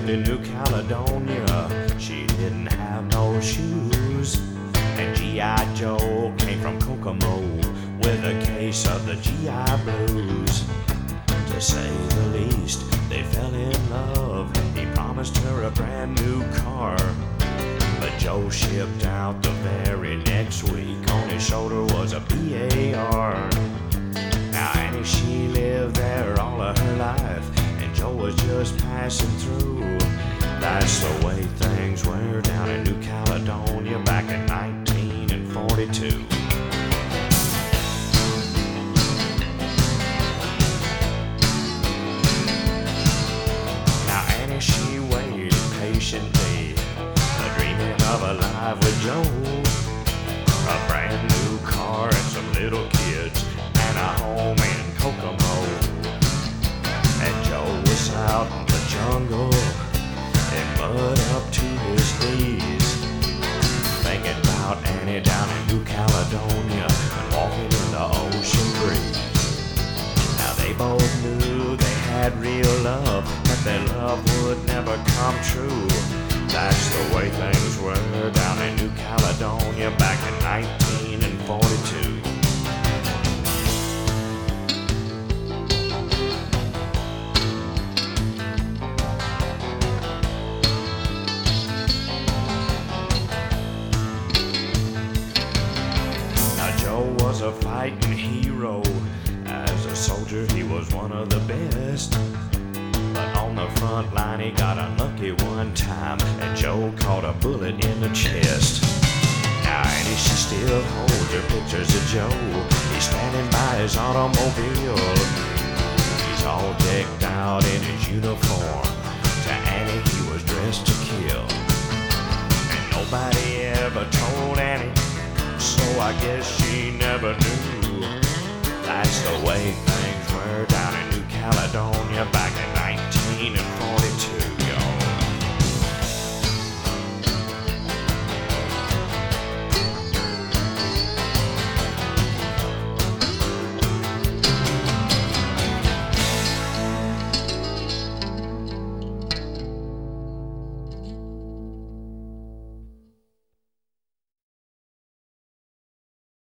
lived in New Caledonia. She didn't have no shoes. And G.I. Joe came from Kokomo with a case of the G.I. blues. To say the least, they fell in love. He promised her a brand new car. But Joe shipped out the very next week. On his shoulder was a BAR. Now Annie, she lived there all of her life, and Joe was just passing through. That's the way things were down in New Caledonia back in 1942. Now Annie, she waited patiently, dreaming of a life with Joe. A brand new car and some little kids and a home in Kokomo. And Joe was out in the jungle in mud up to his knees, thinking about Annie down in New Caledonia and walking in the ocean breeze. Now they both knew they had real love, but their love would never come true. That's the way things were down in New Caledonia back in 1942. Now Joe was a fighting hero. As a soldier he was one of the best. But on the front line he got unlucky one time, and Joe caught a bullet in the chest. Now Annie, she still holds her pictures of Joe. He's standing by his automobile. He's all decked out in his uniform. To Annie he was dressed to kill. And nobody ever told Annie, so I guess she never knew. That's the way things were down in